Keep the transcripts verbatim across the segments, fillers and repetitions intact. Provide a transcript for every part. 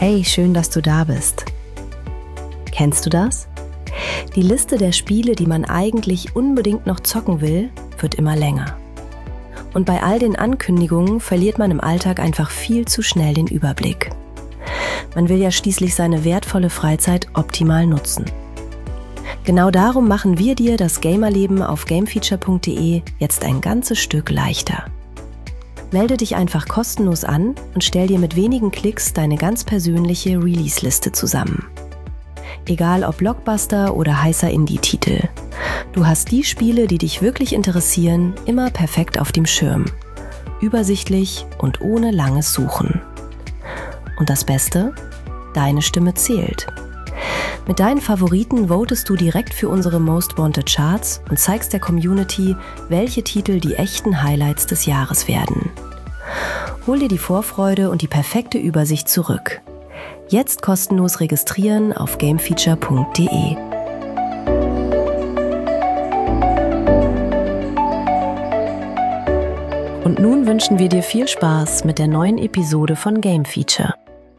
Hey, schön, dass du da bist. Kennst du das? Die Liste der Spiele, die man eigentlich unbedingt noch zocken will, wird immer länger. Und bei all den Ankündigungen verliert man im Alltag einfach viel zu schnell den Überblick. Man will ja schließlich seine wertvolle Freizeit optimal nutzen. Genau darum machen wir dir das Gamerleben auf gamefeature punkt de jetzt ein ganzes Stück leichter. Melde dich einfach kostenlos an und stell dir mit wenigen Klicks deine ganz persönliche Release-Liste zusammen. Egal ob Blockbuster oder heißer Indie-Titel. Du hast die Spiele, die dich wirklich interessieren, immer perfekt auf dem Schirm. Übersichtlich und ohne langes Suchen. Und das Beste? Deine Stimme zählt. Mit deinen Favoriten votest du direkt für unsere Most Wanted Charts und zeigst der Community, welche Titel die echten Highlights des Jahres werden. Hol dir die Vorfreude und die perfekte Übersicht zurück. Jetzt kostenlos registrieren auf gamefeature punkt de. Und nun wünschen wir dir viel Spaß mit der neuen Episode von Game Feature.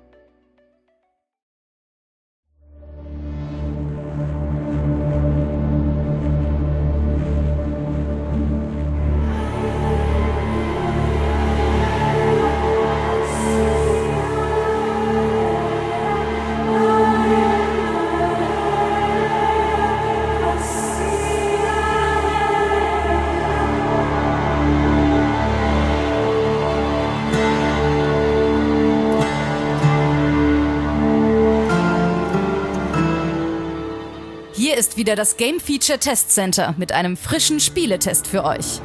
Hier ist wieder das Game Feature Test Center mit einem frischen Spieletest für euch.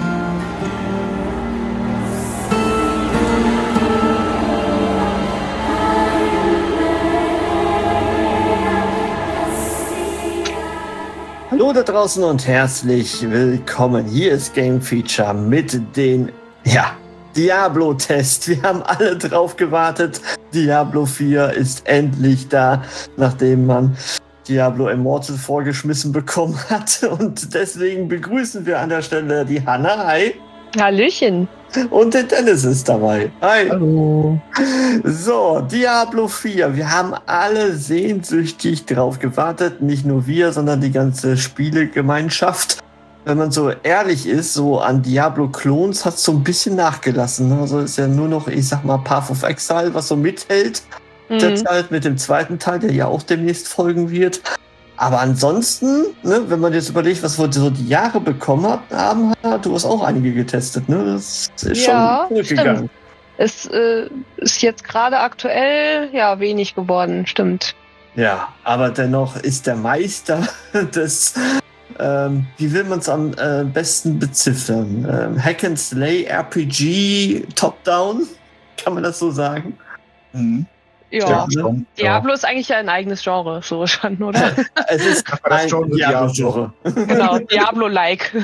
Hallo da draußen und herzlich willkommen. Hier ist Game Feature mit den, ja, Diablo-Test. Wir haben alle drauf gewartet. Diablo vier ist endlich da, nachdem man Diablo Immortal vorgeschmissen bekommen hat. Und deswegen begrüßen wir an der Stelle die Hanna. Hi. Hallöchen. Und der Dennis ist dabei. Hi. Hallo. So, Diablo vier. Wir haben alle sehnsüchtig drauf gewartet. Nicht nur wir, sondern die ganze Spielegemeinschaft. Wenn man so ehrlich ist, so an Diablo-Klons hat es so ein bisschen nachgelassen. Also ist ja nur noch, ich sag mal, Path of Exile, was so mithält. Mhm. Derzeit mit dem zweiten Teil, der ja auch demnächst folgen wird. Aber ansonsten, ne, wenn man jetzt überlegt, was wir so die Jahre bekommen haben, du hast auch einige getestet, ne? Das ist ja, schon zurückgegangen. Es äh, ist jetzt gerade aktuell ja wenig geworden, stimmt. Ja, aber dennoch ist der Meister des, ähm, wie will man es am äh, besten beziffern? Ähm, Hack and Slay R P G Top-Down, kann man das so sagen? Mhm. Ja, ja schon, Diablo ja. Ist eigentlich ja ein eigenes Genre, so schon, oder? Es ist ein Diablo-Genre. Genau, Diablo-like.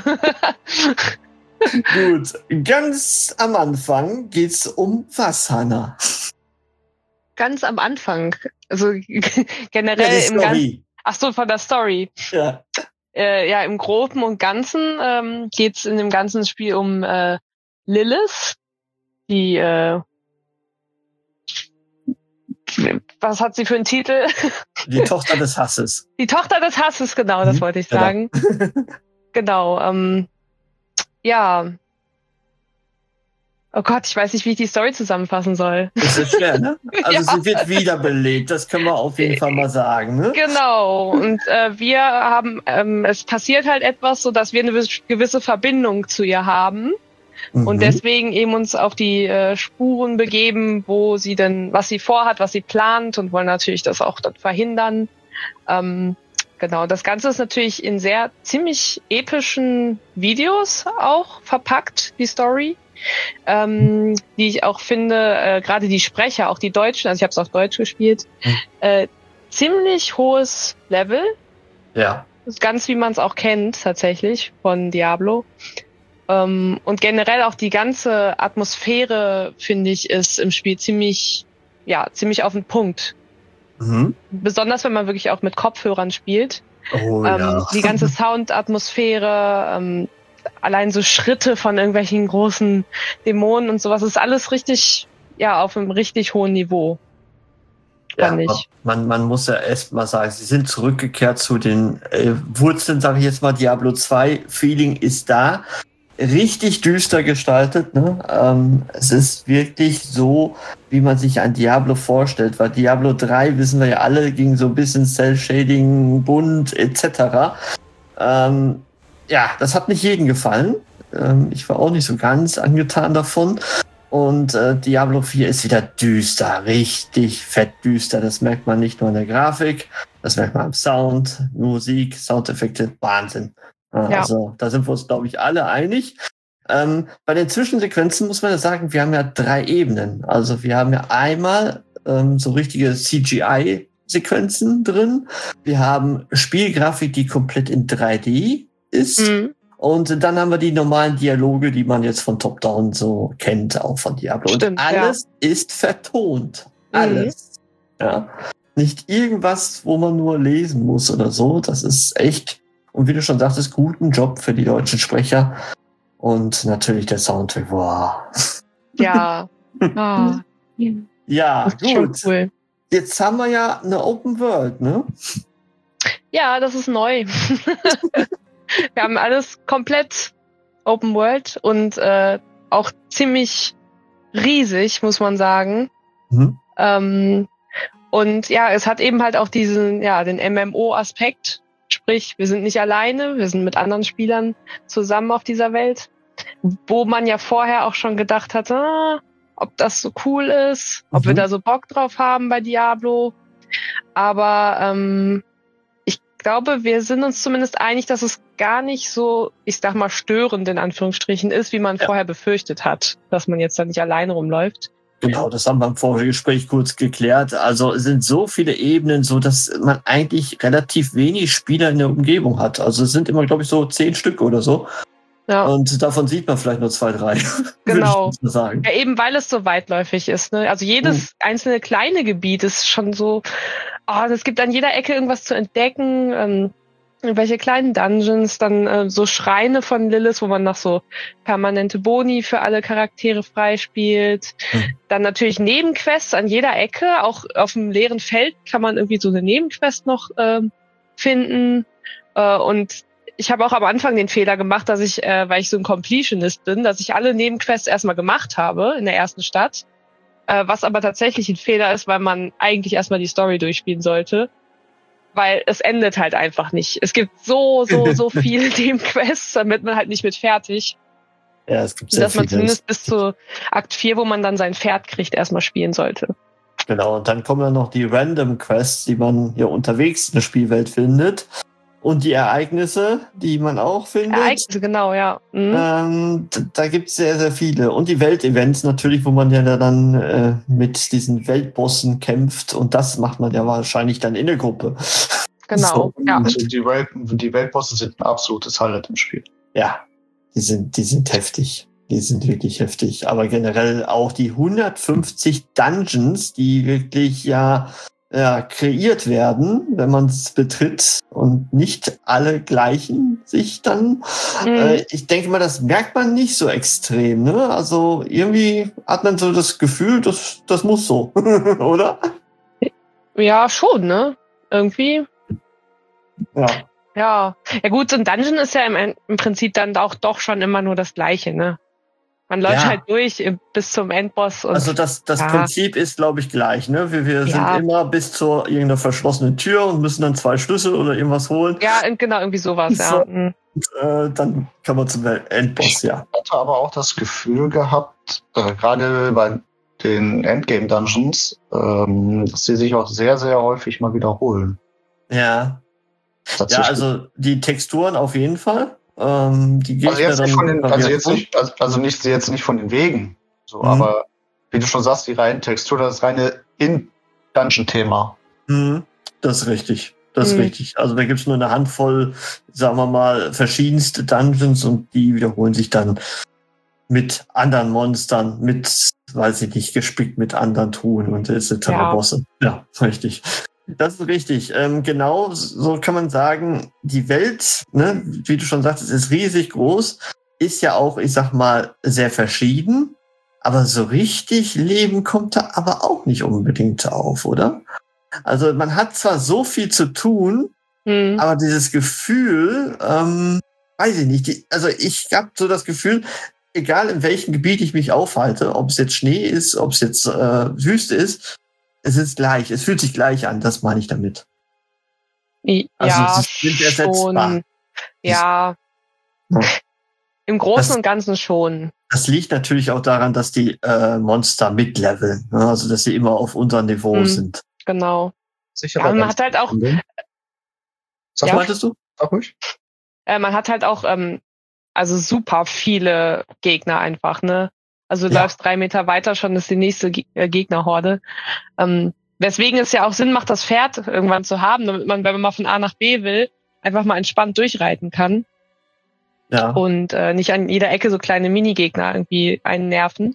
Gut, ganz am Anfang geht's um was, Hanna? Ganz am Anfang, also generell ja, im Ganzen. Ach so, von der Story. Ja. Äh, ja, im Groben und Ganzen ähm, geht's in dem ganzen Spiel um äh, Lilith, die äh, was hat sie für einen Titel? Die Tochter des Hasses. Die Tochter des Hasses, genau, das wollte ich sagen. Genau, genau ähm, ja. Oh Gott, ich weiß nicht, wie ich die Story zusammenfassen soll. Das ist schwer, ne? Also ja. Sie wird wiederbelebt, das können wir auf jeden Fall mal sagen, ne? Genau, und äh, wir haben, ähm, es passiert halt etwas, so dass wir eine gewisse Verbindung zu ihr haben. Und mhm. deswegen eben uns auf die äh, Spuren begeben, wo sie denn, was sie vorhat, was sie plant und wollen natürlich das auch dann verhindern. Ähm, genau, das Ganze ist natürlich in sehr ziemlich epischen Videos auch verpackt, die Story. Ähm, die ich auch finde, äh, gerade die Sprecher, auch die Deutschen, also ich habe es auf Deutsch gespielt, mhm. äh, ziemlich hohes Level. Ja. Das ist ganz wie man es auch kennt tatsächlich von Diablo. Um, und generell auch die ganze Atmosphäre, finde ich, ist im Spiel ziemlich, ja, ziemlich auf den Punkt. Mhm. Besonders, wenn man wirklich auch mit Kopfhörern spielt. Oh, um, ja. Die ganze Soundatmosphäre, um, allein so Schritte von irgendwelchen großen Dämonen und sowas, ist alles richtig, ja, auf einem richtig hohen Niveau. fand ja, ich. Man, man muss ja erst mal sagen, sie sind zurückgekehrt zu den äh, Wurzeln, sage ich jetzt mal. Diablo zwei Feeling ist da. Richtig düster gestaltet. Ne? Ähm, es ist wirklich so, wie man sich ein Diablo vorstellt. Weil Diablo drei, wissen wir ja alle, ging so ein bisschen Cell-Shading, bunt et cetera. Ähm, ja, das hat nicht jedem gefallen. Ähm, ich war auch nicht so ganz angetan davon. Und äh, Diablo vier ist wieder düster, richtig fett düster. Das merkt man nicht nur an der Grafik, das merkt man am Sound, Musik, Soundeffekte, Wahnsinn. Ja. Also da sind wir uns, glaube ich, alle einig. Ähm, bei den Zwischensequenzen muss man ja sagen, wir haben ja drei Ebenen. Also wir haben ja einmal ähm, so richtige C G I-Sequenzen drin. Wir haben Spielgrafik, die komplett in drei D ist. Mhm. Und dann haben wir die normalen Dialoge, die man jetzt von Top-Down so kennt, auch von Diablo. Stimmt, und alles ja. ist vertont. Alles. Mhm. Ja. Nicht irgendwas, wo man nur lesen muss oder so. Das ist echt, und wie du schon sagtest, guten Job für die deutschen Sprecher. Und natürlich der Soundtrack. Wow. Ja. Ah. Ja, das ist gut. Schon cool. Jetzt haben wir ja eine Open World, ne? Ja, das ist neu. Wir haben alles komplett Open World und äh, auch ziemlich riesig, muss man sagen. Mhm. Ähm, und ja, es hat eben halt auch diesen, ja, den M M O-Aspekt. Sprich, wir sind nicht alleine, wir sind mit anderen Spielern zusammen auf dieser Welt. Wo man ja vorher auch schon gedacht hatte, ah, ob das so cool ist, ob mhm. wir da so Bock drauf haben bei Diablo. Aber ähm, ich glaube, wir sind uns zumindest einig, dass es gar nicht so, ich sag mal, störend in Anführungsstrichen ist, wie man ja. vorher befürchtet hat, dass man jetzt da nicht alleine rumläuft. Genau, das haben wir im Vorgespräch kurz geklärt. Also es sind so viele Ebenen, so dass man eigentlich relativ wenig Spieler in der Umgebung hat. Also es sind immer, glaube ich, so zehn Stück oder so. Ja. Und davon sieht man vielleicht nur zwei, drei. Genau. Ich mal sagen. Ja, eben weil es so weitläufig ist. Ne? Also jedes hm. einzelne kleine Gebiet ist schon so, oh, es gibt an jeder Ecke irgendwas zu entdecken. Ähm, irgendwelche kleinen Dungeons, dann äh, so Schreine von Lilith, wo man noch so permanente Boni für alle Charaktere freispielt. Hm. Dann natürlich Nebenquests an jeder Ecke. Auch auf dem leeren Feld kann man irgendwie so eine Nebenquest noch äh, finden. Äh, und ich habe auch am Anfang den Fehler gemacht, dass ich, äh, weil ich so ein Completionist bin, dass ich alle Nebenquests erstmal gemacht habe in der ersten Stadt. Äh, was aber tatsächlich ein Fehler ist, weil man eigentlich erstmal die Story durchspielen sollte. Weil es endet halt einfach nicht. Es gibt so, so, so viele Nebenquests, damit man halt nicht mit fertig. Ja, es gibt sehr Dass man viele. zumindest bis zu Akt vier, wo man dann sein Pferd kriegt, erstmal spielen sollte. Genau, und dann kommen dann noch die Random Quests, die man hier unterwegs in der Spielwelt findet. Und die Ereignisse, die man auch findet. Ereignisse, genau, ja. Mhm. Ähm, da gibt es sehr, sehr viele. Und die Weltevents natürlich, wo man ja dann äh, mit diesen Weltbossen kämpft. Und das macht man ja wahrscheinlich dann in der Gruppe. Genau, so. ja. Und die, Welt, die Weltbosse sind ein absolutes Highlight im Spiel. Ja, die sind, die sind heftig. Die sind wirklich heftig. Aber generell auch die hundertfünfzig Dungeons, die wirklich ja... Ja, kreiert werden, wenn man es betritt und nicht alle gleichen sich dann. Mhm. Äh, ich denke mal, das merkt man nicht so extrem, ne? Also irgendwie hat man so das Gefühl, das, das muss so, oder? Ja, schon, ne? Irgendwie. Ja. Ja. Ja gut, so ein Dungeon ist ja im, im Prinzip dann auch doch schon immer nur das Gleiche, ne? Man läuft ja. halt durch bis zum Endboss. Und also das, das ja. Prinzip ist, glaube ich, gleich. Ne? Wir, wir ja. sind immer bis zur irgendeiner verschlossenen Tür und müssen dann zwei Schlüssel oder irgendwas holen. Ja, genau, irgendwie sowas. So, ja. und, äh, dann kann man zum Endboss, ja. Ich hatte aber auch das Gefühl gehabt, äh, gerade bei den Endgame-Dungeons, ähm, dass sie sich auch sehr, sehr häufig mal wiederholen. Ja. Ja, also die Texturen auf jeden Fall. Ähm, die also jetzt, nicht von den, also, jetzt nicht, also, also nicht jetzt nicht von den Wegen, so, mhm. aber wie du schon sagst, die reine Textur, das ist reine In-Dungeon-Thema. Mhm. Das ist richtig. Das ist mhm. richtig. Also da gibt es nur eine Handvoll, sagen wir mal, verschiedenste Dungeons und die wiederholen sich dann mit anderen Monstern, mit, weiß ich nicht, gespickt mit anderen Truhen und et cetera. Ja. Bosse. Ja, richtig. Das ist richtig. Ähm, genau so kann man sagen, die Welt, ne, wie du schon sagtest, ist riesig groß, ist ja auch, ich sag mal, sehr verschieden, aber so richtig Leben kommt da aber auch nicht unbedingt auf, oder? Also man hat zwar so viel zu tun, hm. aber dieses Gefühl, ähm, weiß ich nicht, die, also ich habe so das Gefühl, egal in welchem Gebiet ich mich aufhalte, ob es jetzt Schnee ist, ob es jetzt äh, Wüste ist, es ist gleich, es fühlt sich gleich an, das meine ich damit. Ja, also sie sind ersetzbar. Ja. ja. Im Großen das, und Ganzen schon. Das liegt natürlich auch daran, dass die äh, Monster mitleveln, ne? Also dass sie immer auf unserem Niveau hm, sind. Genau. Sicher, ja, man hat halt auch. Was ja, meintest du? Sag ruhig. Äh, man hat halt auch ähm, also super viele Gegner einfach, ne? Also du ja. läufst drei Meter weiter, schon ist die nächste Ge- äh, Gegnerhorde. Ähm, weswegen es ja auch Sinn macht, das Pferd irgendwann zu haben, damit man, wenn man mal von A nach B will, einfach mal entspannt durchreiten kann. Ja. Und äh, nicht an jeder Ecke so kleine Minigegner irgendwie einen nerven.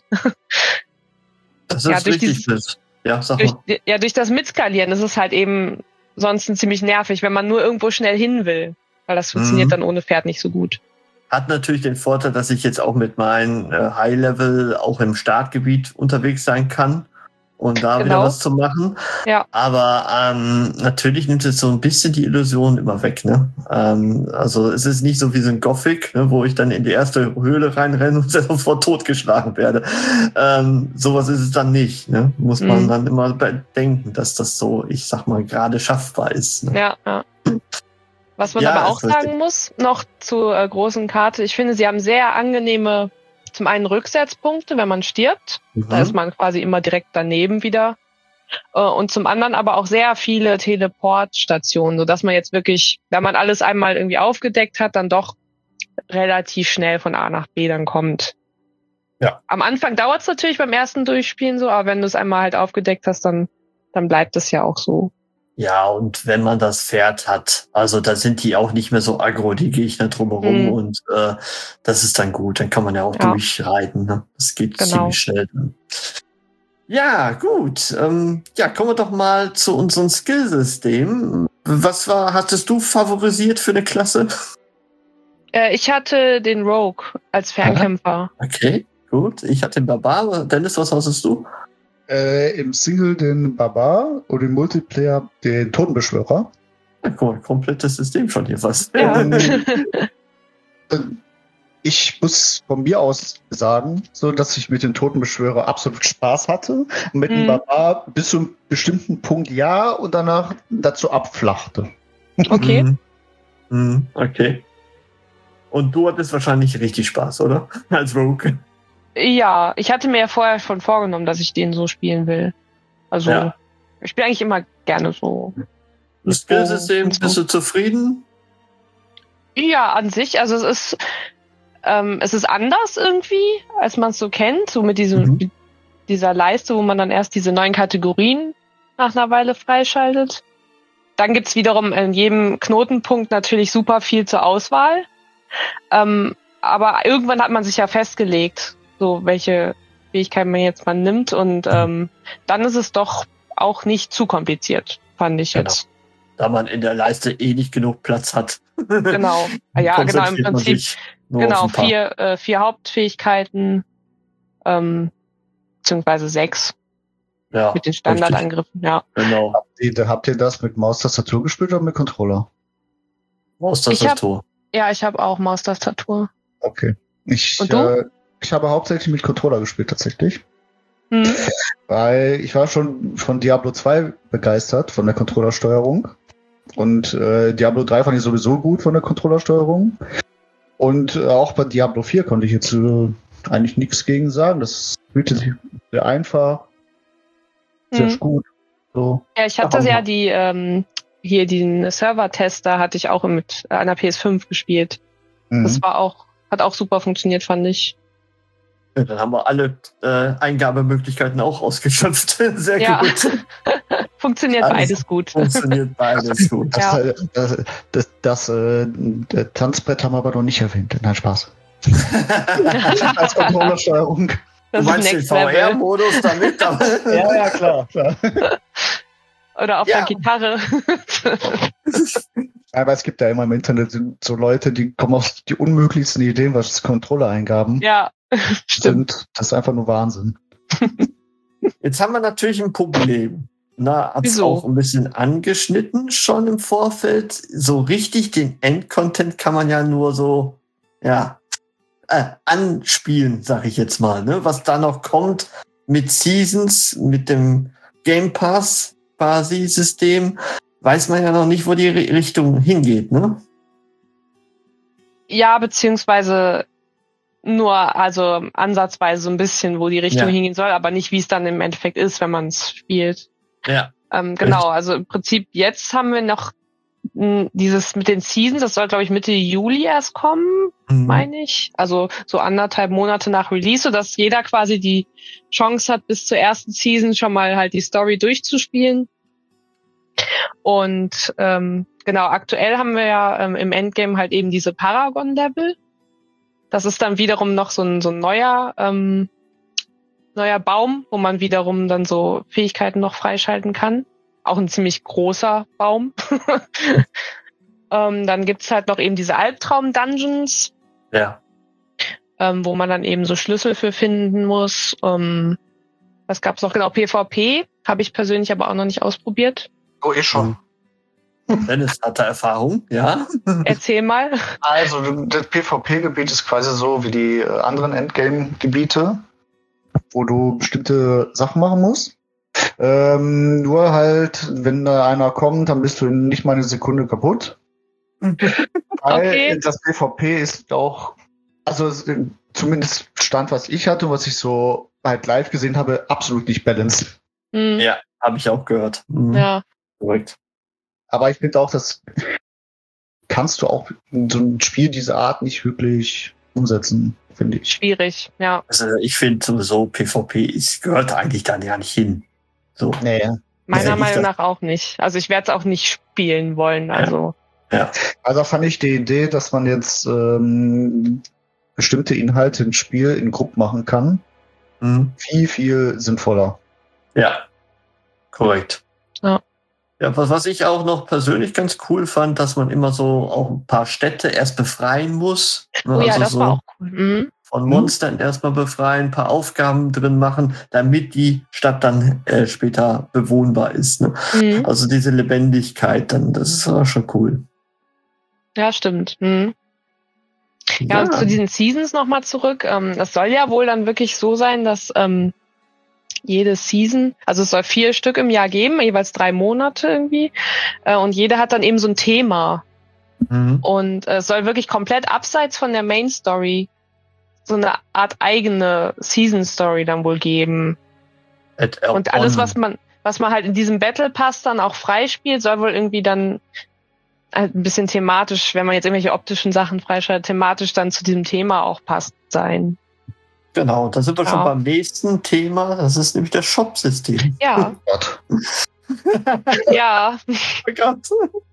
Das ist ja, durch richtig dieses, ja, sag durch, mal. Ja, durch das Mitskalieren ist es halt eben sonst ziemlich nervig, wenn man nur irgendwo schnell hin will. Weil das funktioniert mhm. dann ohne Pferd nicht so gut. Hat natürlich den Vorteil, dass ich jetzt auch mit meinem äh, High-Level auch im Startgebiet unterwegs sein kann und da genau. wieder was zu machen. Ja. Aber ähm, natürlich nimmt es so ein bisschen die Illusion immer weg. Ne? Ähm, also es ist nicht so wie so ein Gothic, ne, wo ich dann in die erste Höhle reinrenne und sofort totgeschlagen werde. Ähm, sowas ist es dann nicht. Ne? Muss man mhm. dann immer bedenken, dass das so, ich sag mal, gerade schaffbar ist. Ne? Ja, ja. Was man ja, aber auch sagen richtig. muss, noch zur äh, großen Karte, ich finde, sie haben sehr angenehme, zum einen Rücksetzpunkte, wenn man stirbt. Mhm. Da ist man quasi immer direkt daneben wieder. Äh, und zum anderen aber auch sehr viele Teleportstationen, sodass man jetzt wirklich, wenn man alles einmal irgendwie aufgedeckt hat, dann doch relativ schnell von A nach B dann kommt. Ja. Am Anfang dauert es natürlich beim ersten Durchspielen so, aber wenn du es einmal halt aufgedeckt hast, dann, dann bleibt es ja auch so. Ja, und wenn man das Pferd hat, also da sind die auch nicht mehr so aggro, die Gegner drumherum, mhm. und äh, das ist dann gut, dann kann man ja auch ja. durchreiten, ne? Das geht genau. ziemlich schnell dann. Ja, gut. Ähm, ja, kommen wir doch mal zu unserem Skillsystem. Was war, hattest du favorisiert für eine Klasse? Äh, ich hatte den Rogue als Fernkämpfer. Okay, gut. Ich hatte den Barbar. Dennis, was hattest du? Äh, im Single den Barbar und im Multiplayer den Totenbeschwörer. Ja, guck mal, komplettes System von dir was. Ja. Ich muss von mir aus sagen, so dass ich mit den Totenbeschwörer absolut Spaß hatte. Mit mhm. dem Barbar bis zu einem bestimmten Punkt ja und danach dazu abflachte. Okay. Mhm. Mhm. Okay. Und du hattest wahrscheinlich richtig Spaß, oder? Als Rogue. Ja, ich hatte mir ja vorher schon vorgenommen, dass ich den so spielen will. Also, ja. ich spiele eigentlich immer gerne so. Das Skillsystem, so. Bist du zufrieden? Ja, an sich. Also es ist, ähm, es ist anders irgendwie, als man es so kennt. So mit diesem, mhm. dieser Leiste, wo man dann erst diese neuen Kategorien nach einer Weile freischaltet. Dann gibt's wiederum in jedem Knotenpunkt natürlich super viel zur Auswahl. Ähm, aber irgendwann hat man sich ja festgelegt, so welche Fähigkeiten man jetzt mal nimmt, und ähm, dann ist es doch auch nicht zu kompliziert, fand ich genau. jetzt. Da man in der Leiste eh nicht genug Platz hat. Genau, ja, genau, im Prinzip genau vier, äh, vier Hauptfähigkeiten, ähm, beziehungsweise sechs ja, mit den Standardangriffen, ja. Genau. Habt ihr, habt ihr das mit Maustastatur gespielt oder mit Controller? Maustastatur. Ja, ich habe auch Maustastatur. Okay. Ich, Und du? Äh, ich habe hauptsächlich mit Controller gespielt, tatsächlich. Hm. Weil ich war schon von Diablo zwei begeistert, von der Controllersteuerung. Und äh, Diablo drei fand ich sowieso gut von der Controllersteuerung. Und äh, auch bei Diablo vier konnte ich jetzt äh, eigentlich nichts gegen sagen. Das fühlte sich sehr einfach, sehr hm. gut. So. Ja, ich hatte ja die, ähm, hier den Server-Tester hatte ich auch mit einer P S fünf gespielt. Mhm. Das war auch, hat auch super funktioniert, fand ich. Ja, dann haben wir alle äh, Eingabemöglichkeiten auch ausgeschöpft. Sehr ja. gut. Funktioniert Alles beides gut. Funktioniert beides gut. Das, ja. das, das, das äh, Tanzbrett haben wir aber noch nicht erwähnt. Nein, Spaß. Als Controllersteuerung. Du meinst den V R-Modus damit? Ja, ja, klar. klar. Oder auf ja. der Gitarre. Aber es gibt ja immer im Internet so Leute, die kommen auf die unmöglichsten Ideen, was Controller-Eingaben ja, stimmt. sind. Das ist einfach nur Wahnsinn. Jetzt haben wir natürlich ein Problem. Na, hat's Wieso? auch ein bisschen angeschnitten schon im Vorfeld. So richtig den Endcontent kann man ja nur so, ja, äh, anspielen, sag ich jetzt mal, ne? Was da noch kommt mit Seasons, mit dem Game Pass quasi System, weiß man ja noch nicht, wo die Richtung hingeht, ne? Ja, beziehungsweise nur, also ansatzweise so ein bisschen, wo die Richtung Ja. hingehen soll, aber nicht, wie es dann im Endeffekt ist, wenn man es spielt. Ja. Ähm, genau, also im Prinzip jetzt haben wir noch mh, dieses mit den Seasons, das soll, glaube ich, Mitte Juli erst kommen, Mhm. meine ich. Also so anderthalb Monate nach Release, sodass jeder quasi die Chance hat, bis zur ersten Season schon mal halt die Story durchzuspielen. Und ähm, genau, aktuell haben wir ja ähm, im Endgame halt eben diese Paragon-Level. Das ist dann wiederum noch so ein, so ein neuer, ähm, neuer Baum, wo man wiederum dann so Fähigkeiten noch freischalten kann. Auch ein ziemlich großer Baum. ähm, dann gibt's halt noch eben diese Albtraum-Dungeons, Ja. ähm, wo man dann eben so Schlüssel für finden muss. Ähm, was gab's noch? Genau, PvP habe ich persönlich aber auch noch nicht ausprobiert. Oh, ich schon. Dennis hatte Erfahrung, ja. Erzähl mal. Also, das PvP-Gebiet ist quasi so wie die äh, anderen Endgame-Gebiete, wo du bestimmte Sachen machen musst. Ähm, nur halt, wenn da einer kommt, dann bist du in nicht mal eine Sekunde kaputt. Weil Okay. das PvP ist auch, also es- zumindest Stand, was ich hatte, was ich so halt live gesehen habe, absolut nicht balanced. Hm, Ja, habe ich auch gehört. Mhm. ja. Korrekt. Aber ich finde auch, das kannst du auch in so ein Spiel dieser Art nicht wirklich umsetzen, finde ich. Schwierig, ja. Also ich finde sowieso, PvP ist, gehört eigentlich da ja nicht hin. So. Nee. Meiner Ja, ich Meinung das- nach auch nicht. Also ich werde es auch nicht spielen wollen. Also Ja. Also fand ich die Idee, dass man jetzt ähm, bestimmte Inhalte im Spiel in Gruppen machen kann, Mhm. viel, viel sinnvoller. Ja. Korrekt. Ja. Ja, was, was ich auch noch persönlich ganz cool fand, dass man immer so auch ein paar Städte erst befreien muss. Ne? oh ja, Also das so war auch cool. Mhm. von Monstern erstmal befreien, ein paar Aufgaben drin machen, damit die Stadt dann äh, später bewohnbar ist. Ne? Mhm. Also diese Lebendigkeit, dann, das ist auch schon cool. Ja, stimmt. Mhm. Ja, und zu diesen Seasons nochmal zurück. Ähm, das soll ja wohl dann wirklich so sein, dass ähm, jede Season, also es soll vier Stück im Jahr geben, jeweils drei Monate irgendwie. Äh, und jede hat dann eben so ein Thema. Mhm. Und äh, es soll wirklich komplett abseits von der Main Story so eine Art eigene Season Story dann wohl geben. At- Und alles, on- was man, was man halt in diesem Battle Pass dann auch freispielt, soll wohl irgendwie dann halt ein bisschen thematisch, wenn man jetzt irgendwelche optischen Sachen freischaltet, thematisch dann zu diesem Thema auch passt sein. Genau, da sind wir Ja. schon beim nächsten Thema. Das ist nämlich das Shop-System. Ja, Gott. ja, Oh Gott.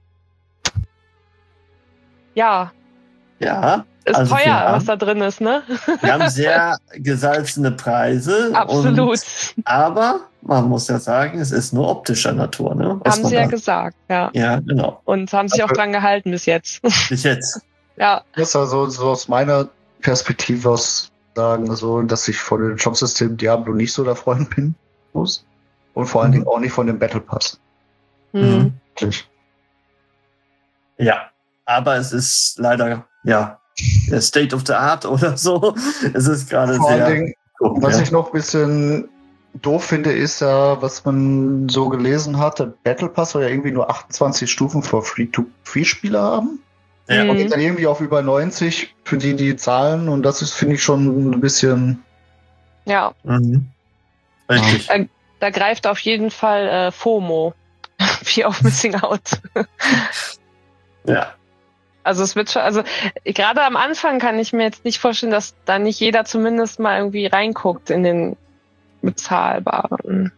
ja. Ja, Ist Also wir teuer, haben- was da drin ist, ne? wir haben sehr gesalzene Preise. Absolut. Und, aber man muss ja sagen, es ist nur optischer Natur. Ne? was Haben man sie ja da- gesagt, ja. Ja, genau. Und haben sich auch Also- dran gehalten bis jetzt. Bis jetzt. Ja, Das ist also so aus meiner Perspektive aus sagen, also, dass ich von dem Jobsystem Diablo nicht so der Freund bin muss. Und vor allen Mhm. Dingen auch nicht von dem Battle Pass. hm. Wirklich. Ja, aber es ist leider, ja, der State of the Art oder so. Es ist gerade Vor sehr. allen Dingen, was ich noch ein bisschen doof finde, ist ja, was man so gelesen hat, der Battle Pass soll ja irgendwie nur achtundzwanzig Stufen für Free-to-Free-Spieler haben. Ja. Mhm. Und geht dann irgendwie auf über neunzig für die, die zahlen. Und das ist, finde ich, schon ein bisschen. Ja, Mhm. Richtig. Äh, da greift auf jeden Fall äh, FOMO. Fear of Missing Out. Ja. Also es wird schon, also gerade am Anfang kann ich mir jetzt nicht vorstellen, dass da nicht jeder zumindest mal irgendwie reinguckt in den bezahlbaren.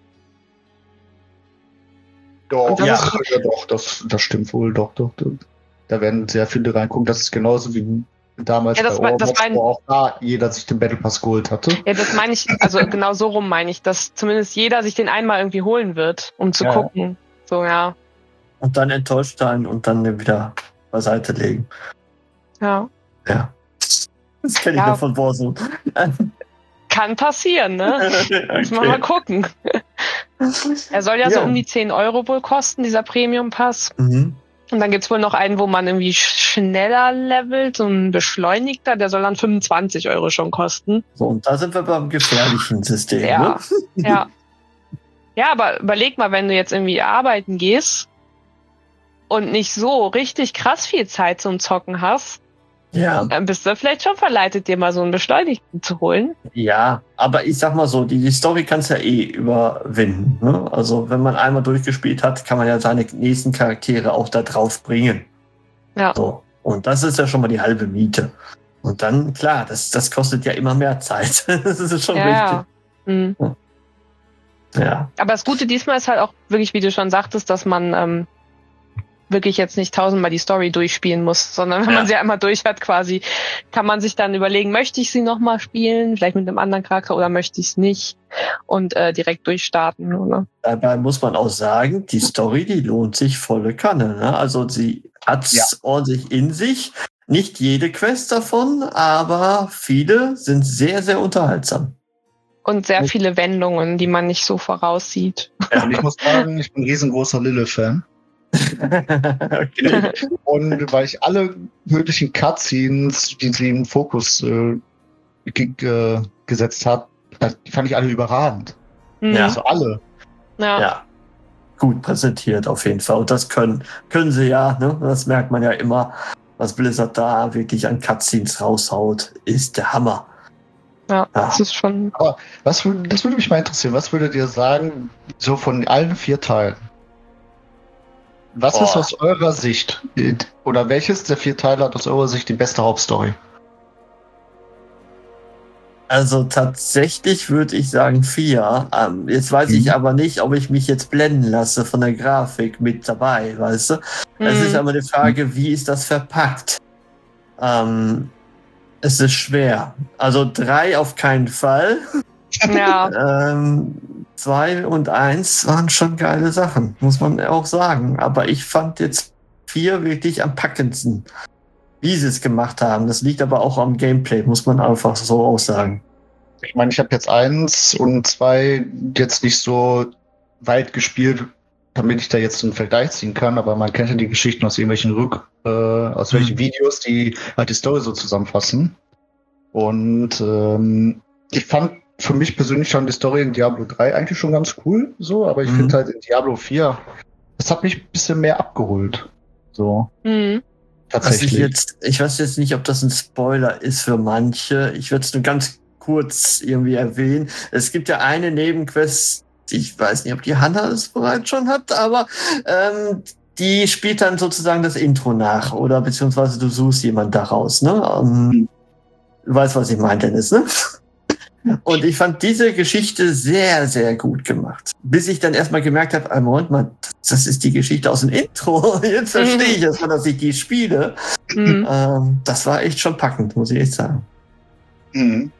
Doch, Und das ja, ist- ja, doch, das, das stimmt wohl, doch, doch, doch. Da werden sehr viele reingucken. Das ist genauso wie damals Ja, das bei mein- das Overwatch, mein- wo auch da jeder sich den Battle Pass geholt hatte. Ja, das meine ich, also genau so rum meine ich, dass zumindest jeder sich den einmal irgendwie holen wird, um zu Ja. gucken. So, ja. Und dann enttäuscht sein und dann den wieder beiseite legen. Ja. Ja. Das kenne ich Ja. nur von Warzone. Kann passieren, ne? Muss man mal Okay. gucken. Er soll ja, Ja. so um die zehn Euro wohl kosten, dieser Premium-Pass. Mhm. Und dann gibt's wohl noch einen, wo man irgendwie schneller levelt, so ein beschleunigter, der soll dann fünfundzwanzig Euro schon kosten. So, und da sind wir beim gefährlichen System. Ja. Ne? Ja. Ja, aber überleg mal, wenn du jetzt irgendwie arbeiten gehst und nicht so richtig krass viel Zeit zum Zocken hast, Ja, dann bist du vielleicht schon verleitet, dir mal so einen Beschleunigten zu holen. ja, aber ich sag mal so, die, die Story kannst du ja eh überwinden. Ne? Also wenn man einmal durchgespielt hat, kann man ja seine nächsten Charaktere auch da drauf bringen. Ja. So. Und das ist ja schon mal die halbe Miete. Und dann, klar, das, das kostet ja immer mehr Zeit. Das ist schon Ja, richtig. ja. Mhm. Ja. Aber das Gute diesmal ist halt auch wirklich, wie du schon sagtest, dass man ähm, wirklich jetzt nicht tausendmal die Story durchspielen muss, sondern wenn Ja. man sie einmal durch hat quasi, kann man sich dann überlegen, möchte ich sie nochmal spielen, vielleicht mit einem anderen Charakter oder möchte ich es nicht und äh, direkt durchstarten. Oder? Dabei muss man auch sagen, die Story, die lohnt sich volle Kanne. Ne? Also sie hat es Ja. ordentlich in sich. Nicht jede Quest davon, aber viele sind sehr, sehr unterhaltsam. Und sehr viele Wendungen, die man nicht so voraussieht. Und ich muss sagen, ich bin ein riesengroßer Lilith-Fan. Okay. Und weil ich alle möglichen Cutscenes, die sie im Fokus äh, ge ge gesetzt hat, die fand ich alle überragend. Mhm. Ja. Also alle. Ja. Ja, gut präsentiert auf jeden Fall. Und das können, können sie ja, ne? Das merkt man ja immer, was Blizzard da wirklich an Cutscenes raushaut, ist der Hammer. Ja, Ja. das ist schon. Was würd, das würde mich mal interessieren. Was würdet ihr sagen, so von allen vier Teilen? Was Oh. ist aus eurer Sicht, äh, oder welches der vier Teile hat aus eurer Sicht die beste Hauptstory? Also tatsächlich würde ich sagen vier. Ähm, jetzt weiß Mhm. ich aber nicht, ob ich mich jetzt blenden lasse von der Grafik mit dabei, weißt du? Es Mhm. ist aber die Frage, wie ist das verpackt? Ähm, es ist schwer. Also drei auf keinen Fall. Ja. Ähm, zwei und eins waren schon geile Sachen, muss man auch sagen. Aber ich fand jetzt vier wirklich am packendsten, wie sie es gemacht haben. Das liegt aber auch am Gameplay, muss man einfach so auch sagen. Ich meine, ich habe jetzt eins und zwei jetzt nicht so weit gespielt, damit ich da jetzt einen Vergleich ziehen kann, aber man kennt ja die Geschichten aus irgendwelchen Rück, äh, aus Mhm. welchen Videos, die halt die Story so zusammenfassen. Und ähm, ich fand für mich persönlich schon die Story in Diablo drei eigentlich schon ganz cool, so, aber ich Mhm. finde halt in Diablo vier, das hat mich ein bisschen mehr abgeholt. So, Mhm. Was ich tatsächlich. jetzt, ich weiß jetzt nicht, ob das ein Spoiler ist für manche. Ich würde es nur ganz kurz irgendwie erwähnen. Es gibt ja eine Nebenquest, ich weiß nicht, ob die Hannah es bereits schon hat, aber ähm, die spielt dann sozusagen das Intro nach oder beziehungsweise du suchst jemand daraus, ne? Ähm, du weißt, was ich meine, Dennis, ne? Und ich fand diese Geschichte sehr, sehr gut gemacht. Bis ich dann erstmal gemerkt habe, ah, Moment mal, das ist die Geschichte aus dem Intro. Jetzt verstehe ich erstmal, dass ich die spiele. Mhm. Ähm, das war echt schon packend, muss ich echt sagen. Mhm.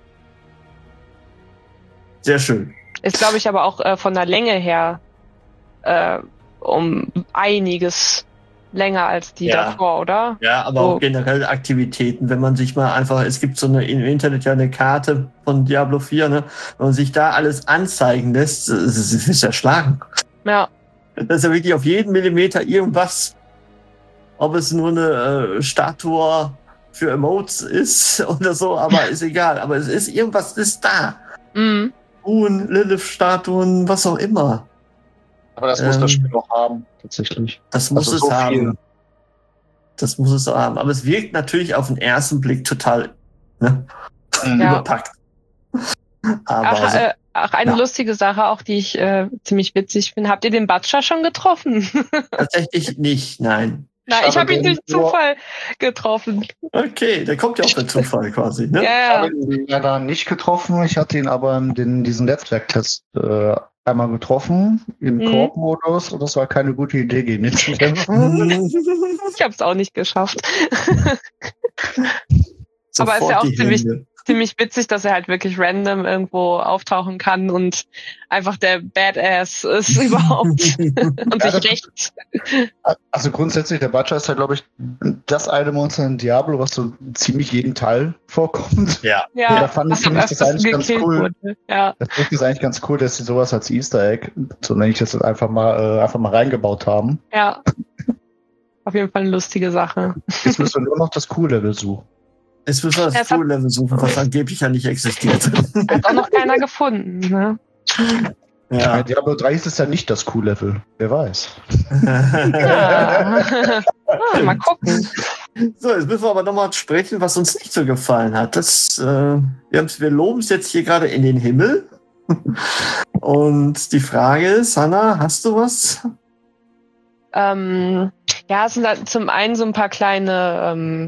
Sehr schön. Ist, glaube ich, aber auch äh, von der Länge her äh, um einiges länger als die Ja. davor, oder? Ja, aber So. auch generell Aktivitäten, wenn man sich mal einfach, es gibt so eine im Internet ja eine Karte von Diablo vier, ne? Wenn man sich da alles anzeigen lässt, es ist, es ist erschlagen. Ja. Das ist ja wirklich auf jeden Millimeter irgendwas. Ob es nur eine äh, Statue für Emotes ist oder so, aber ist egal. Aber es ist irgendwas ist da. Mhm. Ruhen, Lilith-Statuen, was auch immer. Aber das muss Ähm, das Spiel auch haben, tatsächlich. Das muss Also es so haben. viel. Das muss es haben. Aber es wirkt natürlich auf den ersten Blick total ne, Mhm. Ja. überpackt. Aber Ach, so, äh, ach, eine ja. lustige Sache auch, die ich äh, ziemlich witzig finde. Habt ihr den Butcher schon getroffen? tatsächlich nicht, nein. Nein, Ich ich habe habe ihn durch den nur- Zufall getroffen. Okay, der kommt ja auch per Zufall quasi. Ne? Ich Ja, habe ihn leider nicht getroffen. Ich hatte ihn aber in den, diesen Netzwerktest äh, einmal getroffen, im Mhm. Koop-Modus, und das war keine gute Idee, gegen ihn zu kämpfen. ich habe es auch nicht geschafft. Aber ist Sofort ja auch die ziemlich- Hände. ziemlich witzig, dass er halt wirklich random irgendwo auftauchen kann und einfach der Badass ist überhaupt und Ja, sich recht. Also grundsätzlich, der Butcher ist halt, glaube ich, das eine Monster in Diablo, was so ziemlich jeden Teil vorkommt. Ja. Ja, da fand ich was am nämlich das öftesten eigentlich ganz gekillt cool. wurde. Ja. Das ist eigentlich ganz cool, dass sie sowas als Easter Egg, so nenne ich das jetzt einfach mal, äh, einfach mal reingebaut haben. Ja. Auf jeden Fall eine lustige Sache. Jetzt müssen wir nur noch das Q-Level suchen. Jetzt müssen wir das Es hat- Full-Level suchen, was angeblich ja nicht existiert. Hat auch noch keiner gefunden. Ne? Bei Ja. Diablo drei ist es ja nicht das Q-Level. Wer weiß. Ja. Ah, mal gucken. So, jetzt müssen wir aber nochmal sprechen, was uns nicht so gefallen hat. Das, äh, wir, haben's- wir loben es jetzt hier gerade in den Himmel. Und die Frage ist, Hanna, hast du was? Ähm, ja, es sind halt zum einen so ein paar kleine ähm,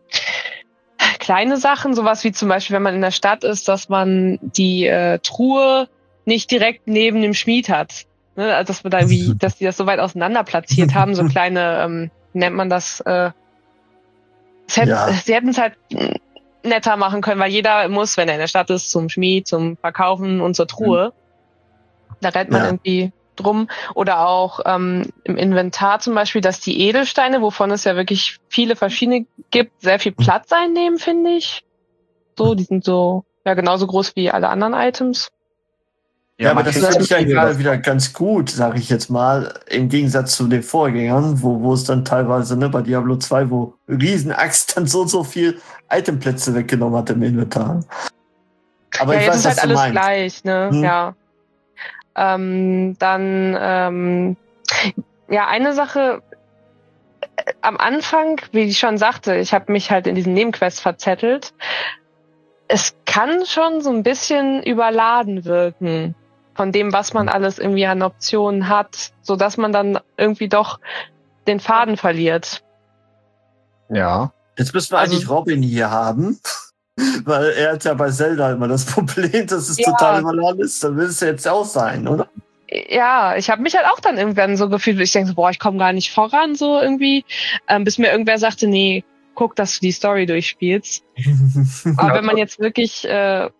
kleine Sachen, sowas wie zum Beispiel, wenn man in der Stadt ist, dass man die äh, Truhe nicht direkt neben dem Schmied hat. Ne? Also, dass wir da wie, dass die das so weit auseinander platziert haben, so kleine, ähm, wie nennt man das? Äh, es hätt, Ja. Sie hätten es halt netter machen können, weil jeder muss, wenn er in der Stadt ist, zum Schmied, zum Verkaufen und zur Truhe. Da rennt man Ja. irgendwie drum. Oder auch ähm, im Inventar zum Beispiel, dass die Edelsteine, wovon es ja wirklich viele verschiedene gibt, sehr viel Platz einnehmen, finde ich. So, die sind so ja genauso groß wie alle anderen Items. Ja, aber man das kriegt finde ich ja viele gerade davon. wieder ganz gut, sage ich jetzt mal, im Gegensatz zu den Vorgängern, wo, wo es dann teilweise, ne, bei Diablo zwei, wo Riesenaxt dann so, so viel Itemplätze weggenommen hat im Inventar. Aber ja, ich jetzt weiß, ist was halt du alles meinst. gleich, ne? Hm. Ja. Ähm, dann, ähm, ja, eine Sache äh, am Anfang, wie ich schon sagte, ich habe mich halt in diesen Nebenquests verzettelt. Es kann schon so ein bisschen überladen wirken von dem, was man alles irgendwie an Optionen hat, so dass man dann irgendwie doch den Faden verliert. Ja. Jetzt müssen wir Also- eigentlich Robin hier haben, weil er hat ja bei Zelda immer das Problem, dass es Ja. total überladen ist. Dann will es ja jetzt auch sein, oder? Ja, ich habe mich halt auch dann irgendwann so gefühlt, ich denke so, boah, ich komme gar nicht voran, so irgendwie, ähm, bis mir irgendwer sagte, nee, guck, dass du die Story durchspielst. Aber wenn man jetzt wirklich äh,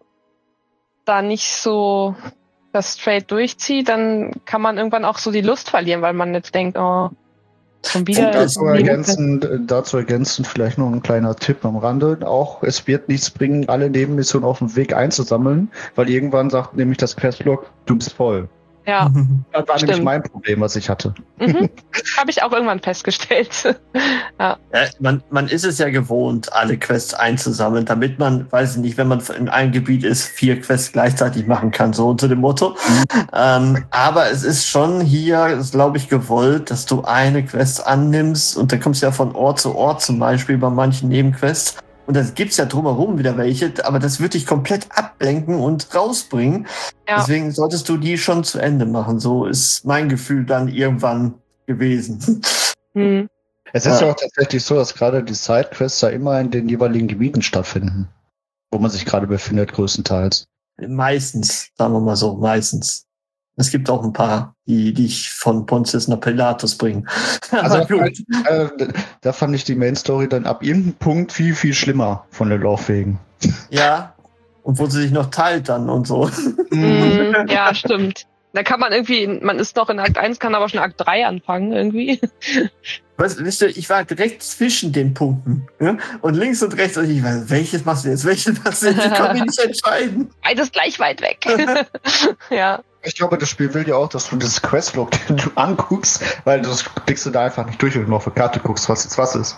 da nicht so das straight durchzieht, dann kann man irgendwann auch so die Lust verlieren, weil man jetzt denkt, oh, schon wieder. Dazu irgendwie- ergänzen, dazu ergänzen vielleicht noch ein kleiner Tipp am Rande. Auch es wird nichts bringen, alle Nebenmissionen auf dem Weg einzusammeln, weil irgendwann sagt nämlich das Questlog, du bist voll. Ja, Das war nämlich Stimmt. mein Problem, was ich hatte. mhm. habe ich auch irgendwann festgestellt. Ja, man, man ist es ja gewohnt, alle Quests einzusammeln, damit man, weiß ich nicht, wenn man in einem Gebiet ist, vier Quests gleichzeitig machen kann, so unter dem Motto. Ähm, aber es ist schon hier, ist, glaube ich, gewollt, dass du eine Quest annimmst und dann kommst du ja von Ort zu Ort zum Beispiel bei manchen Nebenquests. Und da gibt's ja drumherum wieder welche, aber das wird dich komplett ablenken und rausbringen. Ja. Deswegen solltest du die schon zu Ende machen. So ist mein Gefühl dann irgendwann gewesen. Hm. Es ist Ja. ja auch tatsächlich so, dass gerade die Sidequests ja immer in den jeweiligen Gebieten stattfinden, wo man sich gerade befindet, größtenteils. Meistens, sagen wir mal so, meistens. Es gibt auch ein paar, die dich von Pontius nach Pilatus bringen. Also Aber gut. äh, da fand ich die Main Story dann ab irgendeinem Punkt viel, viel schlimmer von den Laufwegen. Ja, und wo sie sich noch teilt dann und so. Mhm. Ja, stimmt. Da kann man irgendwie, man ist noch in Akt eins, kann aber schon Akt drei anfangen irgendwie. Weißt, wisst ihr, ich war direkt zwischen den Punkten. Ja? Und links und rechts, und ich weiß, welches machst du jetzt, welches machst du jetzt? Ich kann mich nicht entscheiden. Beides gleich weit weg. Ja. Ich glaube, das Spiel will ja auch, dass du das Questlog du anguckst, weil das klickst du da einfach nicht durch, wenn du auf der Karte guckst, was jetzt was ist.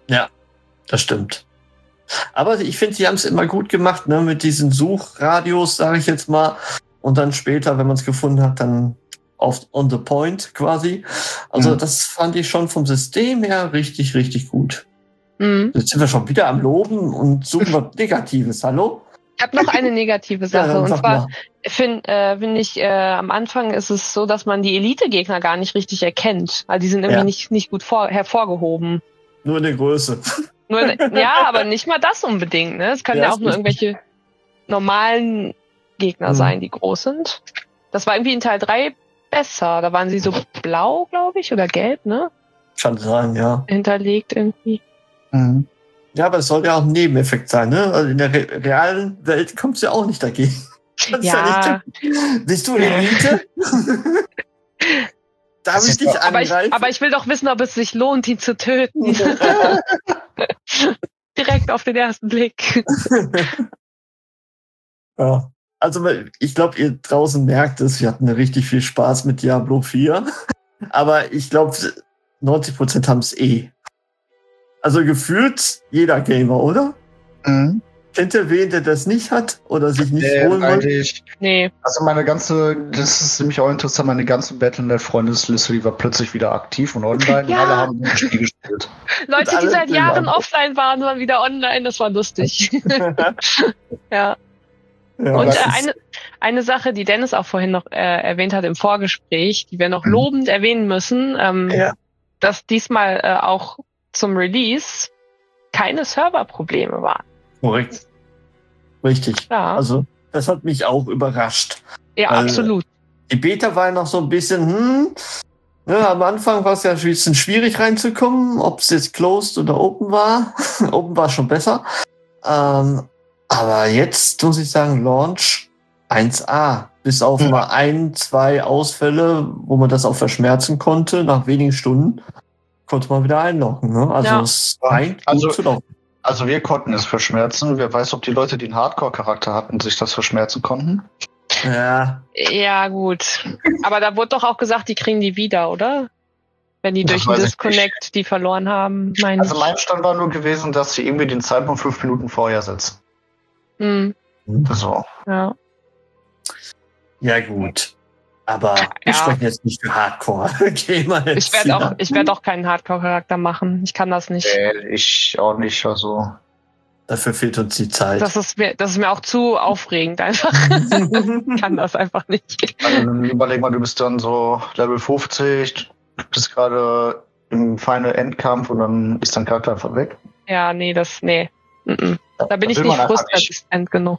Das stimmt. Aber ich finde, sie haben es immer gut gemacht, ne, mit diesen Suchradios, sage ich jetzt mal. Und dann später, wenn man es gefunden hat, dann auf on the point quasi. Also Mhm. das fand ich schon vom System her richtig, richtig gut. Mhm. Jetzt sind wir schon wieder am Loben und suchen was Negatives. Hallo? Ich habe noch eine negative Sache. dann und sag zwar mal. finde äh, find ich, äh, am Anfang ist es so, dass man die Elite-Gegner gar nicht richtig erkennt. Also die sind irgendwie Ja. nicht, nicht gut vor, hervorgehoben. Nur in der Größe. Nur, ja, aber nicht mal das unbedingt. Ne? Es können Ja, ja, auch ist nur richtig. irgendwelche normalen Gegner Mhm. sein, die groß sind. Das war irgendwie in Teil drei besser. Da waren sie so blau, glaube ich, oder gelb, ne? Kann sein, ja. Hinterlegt irgendwie. Mhm. Ja, aber es soll ja auch ein Nebeneffekt sein, ne? Also in der re realen Welt kommst du ja auch nicht dagegen. Ja. ja nicht, bist du Elite? Darf ich dich aber angreifen? ich, aber ich will doch wissen, ob es sich lohnt, ihn zu töten. Direkt auf den ersten Blick. Ja. Also ich glaube, ihr draußen merkt es, wir hatten richtig viel Spaß mit Diablo vier. Aber ich glaube, neunzig Prozent haben es eh. Also gefühlt jeder Gamer, oder? Mhm. Kennt ihr wen, der das nicht hat oder sich nicht nee, holen will? Nee. Also meine ganze, das ist nämlich auch interessant, meine ganze Battle Net Freundesliste, die war plötzlich wieder aktiv und online ja. und alle haben das Spiel gespielt. Leute, die seit Jahren offline waren, waren wieder online, das war lustig. ja. Ja, und äh, eine, eine Sache, die Dennis auch vorhin noch äh, erwähnt hat im Vorgespräch, die wir noch mhm. lobend erwähnen müssen, ähm, ja. dass diesmal äh, auch zum Release keine Serverprobleme waren. Korrekt. Richtig. Ja. Also das hat mich auch überrascht. Ja, absolut. Die Beta war noch so ein bisschen, hm, ne, am Anfang war es ja ein bisschen schwierig reinzukommen, ob es jetzt closed oder open war. Open war schon besser. Ähm, aber jetzt muss ich sagen, Launch eins A. Bis auf mhm. mal ein, zwei Ausfälle, wo man das auch verschmerzen konnte, nach wenigen Stunden, konnte man wieder einloggen. Ne? Also ja. es scheint also, gut zu laufen. Also wir konnten es verschmerzen. Wer weiß, ob die Leute, die einen Hardcore-Charakter hatten, sich das verschmerzen konnten. Ja. Ja, gut. Aber da wurde doch auch gesagt, die kriegen die wieder, oder? Wenn die durch den Disconnect die verloren haben. Mein also mein Stand war nur gewesen, dass sie irgendwie den Zeitpunkt fünf Minuten vorher setzen. Hm. So. Ja. Ja, gut. Aber wir ja. sprechen jetzt nicht für Hardcore-Gamer. Ich werde auch, ich werd auch keinen Hardcore-Charakter machen. Ich kann das nicht. Äh, ich auch nicht. Also. Dafür fehlt uns die Zeit. Das ist mir, das ist mir auch zu aufregend einfach. Ich kann das einfach nicht. Also, überleg mal, du bist dann so Level fünfzig, du bist gerade im Final Endkampf und dann ist dein Charakter einfach weg. Ja, nee, das, nee. Mm-mm. Da bin da ich nicht frustresistent genug.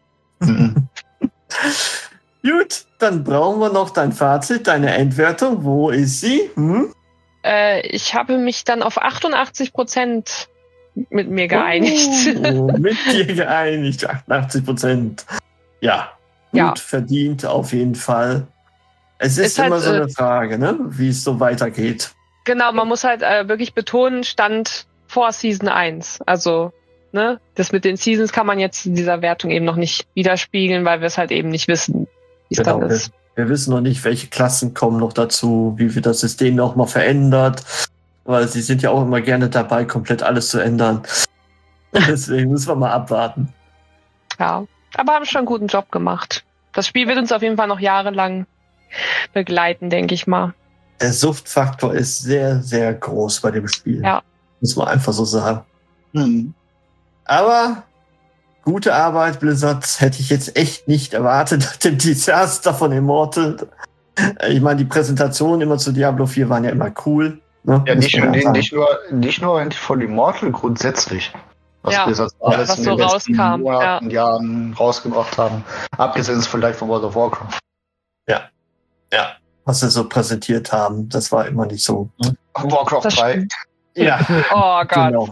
Gut, dann brauchen wir noch dein Fazit, deine Endwertung. Wo ist sie? Hm? Äh, ich habe mich dann auf achtundachtzig Prozent mit mir geeinigt. Oh, mit dir geeinigt, achtundachtzig Prozent. Ja, gut ja. verdient auf jeden Fall. Es ist, ist immer halt, so eine Frage, ne? Wie es so weitergeht. Genau, man muss halt äh, wirklich betonen, Stand vor Season eins. Also, ne, das mit den Seasons kann man jetzt in dieser Wertung eben noch nicht widerspiegeln, weil wir es halt eben nicht wissen, wie es genau, dann ist. Wir, wir wissen noch nicht, welche Klassen kommen noch dazu, wie wird das System noch mal verändert. Weil sie sind ja auch immer gerne dabei, komplett alles zu ändern. Deswegen müssen wir mal abwarten. Ja, aber haben schon einen guten Job gemacht. Das Spiel wird uns auf jeden Fall noch jahrelang begleiten, denke ich mal. Der Suchtfaktor ist sehr, sehr groß bei dem Spiel. Ja. Muss man einfach so sagen. Mhm. Aber gute Arbeit, Blizzard, hätte ich jetzt echt nicht erwartet nach dem Desaster von Immortal. Ich meine, die Präsentationen immer zu Diablo vier waren ja immer cool. Ne? Ja, nicht, ja nicht, nicht nur, nicht nur von Immortal, grundsätzlich. Was ja, Blizzard alles was in so den rauskam. Monaten, Ja. Jahren rausgebracht haben. Abgesehen vielleicht von World of Warcraft. Ja, ja. Was sie so präsentiert haben, das war immer nicht so. Warcraft das drei. Stimmt. Ja. Oh Gott. Genau.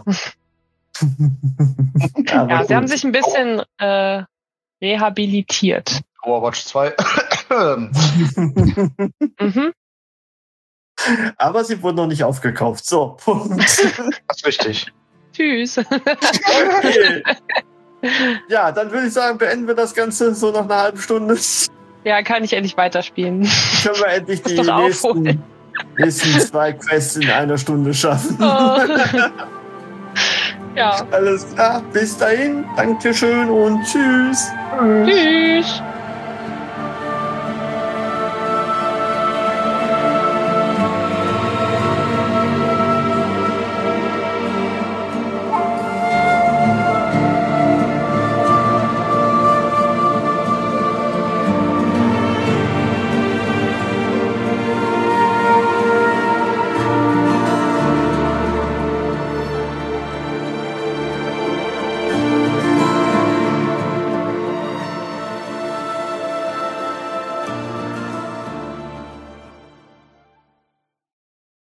Ja, sie haben sich ein bisschen äh, rehabilitiert. Overwatch zwei. mhm. Aber sie wurden noch nicht aufgekauft. So, Punkt. Das ist richtig. Tschüss. Okay. Ja, dann würde ich sagen, beenden wir das Ganze so nach einer halben Stunde. Ja, kann ich endlich weiterspielen. Können wir endlich die nächsten, nächsten zwei Quests in einer Stunde schaffen. Oh. Ja. Alles klar, bis dahin. Dankeschön und tschüss. Tschüss.